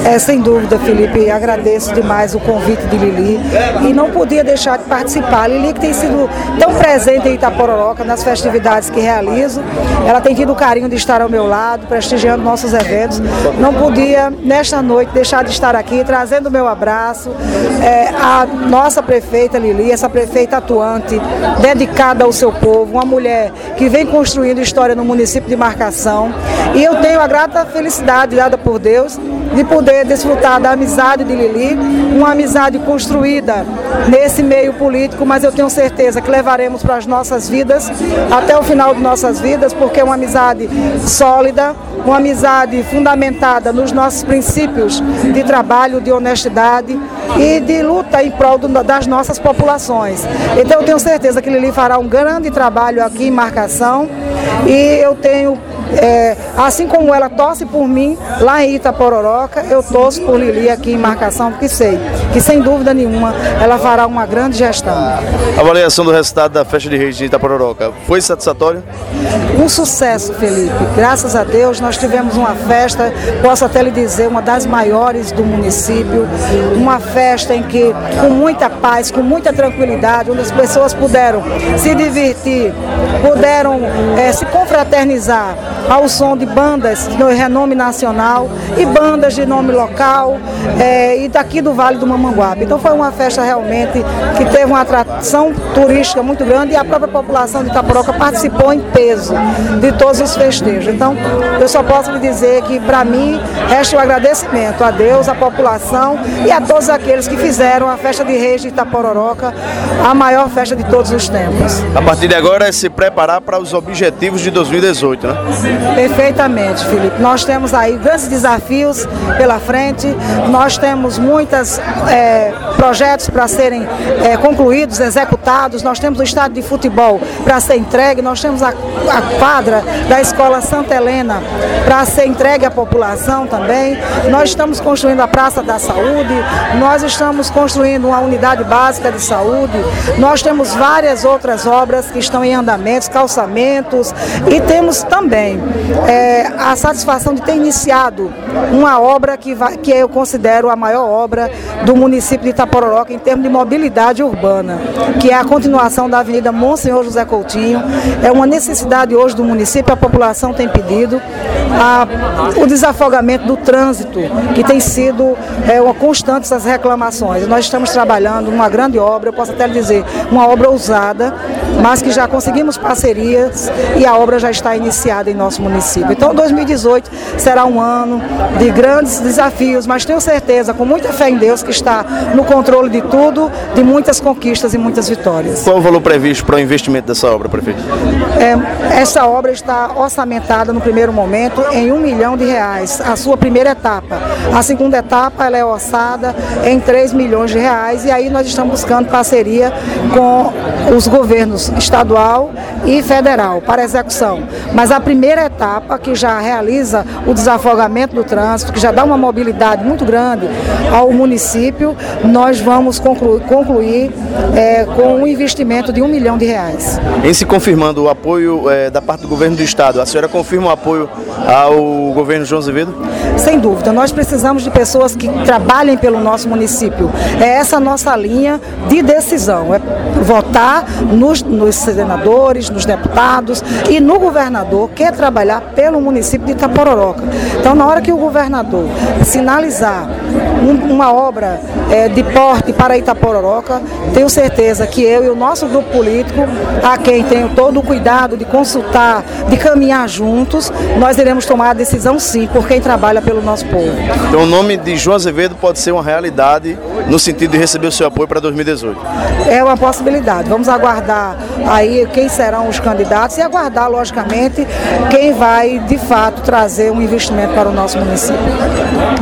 Sem dúvida, Felipe, agradeço demais o convite de Lili e não podia deixar de participar. Lili, que tem sido tão presente em Itapororoca nas festividades que realizo, ela tem tido o carinho de estar ao meu lado, prestigiando nossos eventos. Não podia, nesta noite, deixar de estar aqui, trazendo o meu abraço à nossa prefeita Lili, essa prefeita atuante, dedicada ao seu povo, uma mulher que vem construindo história no município de Marcação. E eu tenho a grata felicidade dada por Deus de poder desfrutar da amizade de Lili, uma amizade construída nesse meio político, mas eu tenho certeza que levaremos para as nossas vidas, até o final de nossas vidas, porque é uma amizade sólida, uma amizade fundamentada nos nossos princípios de trabalho, de honestidade e de luta em prol das nossas populações. Então eu tenho certeza que Lili fará um grande trabalho aqui em Marcação e eu tenho, assim como ela torce por mim lá em Itapororoca, eu torço por Lili aqui em Marcação, porque sei que sem dúvida nenhuma ela fará uma grande gestão. A avaliação do resultado da Festa de Reis de Itapororoca foi satisfatória? Um sucesso, Felipe. Graças a Deus nós tivemos uma festa, posso até lhe dizer, uma das maiores do município, uma festa em que, com muita paz, com muita tranquilidade, onde as pessoas puderam se divertir, puderam se confraternizar ao som de bandas de renome nacional e bandas de nome local e daqui do Vale do Mamanguape. Então foi uma festa realmente que teve uma atração turística muito grande e a própria população de Itapororoca participou em peso de todos os festejos. Então eu só posso lhe dizer que para mim resta o agradecimento a Deus, à população e a todos aqueles que fizeram a Festa de Reis de Itapororoca a maior festa de todos os tempos. A partir de agora é se preparar para os objetivos de 2018, né? Perfeitamente, Felipe. Nós temos aí grandes desafios pela frente, nós temos muitos projetos para serem concluídos, executados, nós temos o estádio de futebol para ser entregue, nós temos a quadra da Escola Santa Helena para ser entregue à população também, nós estamos construindo a Praça da Saúde, nós estamos construindo uma unidade básica de saúde, nós temos várias outras obras que estão em andamentos, calçamentos e temos também a satisfação de ter iniciado uma obra que eu considero a maior obra do município de Itapororoca em termos de mobilidade urbana, que é a continuação da Avenida Monsenhor José Coutinho. É uma necessidade hoje do município, a população tem pedido o desafogamento do trânsito, que tem sido uma constante essas reclamações. Nós estamos trabalhando numa grande obra, eu posso até lhe dizer, uma obra ousada, mas que já conseguimos parcerias e a obra já está iniciada em nosso município. Então 2018 será um ano de grandes desafios, mas tenho certeza, com muita fé em Deus, que está no controle de tudo, de muitas conquistas e muitas vitórias. Qual o valor previsto para o investimento dessa obra, prefeito? Essa obra está orçamentada no primeiro momento em R$1 milhão, a sua primeira etapa. A segunda etapa ela é orçada em R$3 milhões e aí nós estamos buscando parceria com os governos estadual e federal para execução. Mas a primeira etapa, que já realiza o desafogamento do trânsito, que já dá uma mobilidade muito grande ao município, nós vamos concluir com um investimento de R$1 milhão. Em se confirmando o apoio da parte do governo do estado, a senhora confirma o apoio ao governo João Azevedo? Sem dúvida, nós precisamos de pessoas que trabalhem pelo nosso município. É essa a nossa linha de decisão, é votar nos senadores, nos deputados e no governador, que é trabalhar pelo município de Itapororoca. Então, na hora que o governador sinalizar uma obra de porte para Itapororoca, tenho certeza que eu e o nosso grupo político, a quem tenho todo o cuidado de consultar, de caminhar juntos, nós iremos tomar a decisão sim, por quem trabalha pelo nosso povo. Então o nome de João Azevedo pode ser uma realidade no sentido de receber o seu apoio para 2018? É uma possibilidade. Vamos aguardar aí quem serão os candidatos e aguardar, logicamente, quem vai de fato trazer um investimento para o nosso município.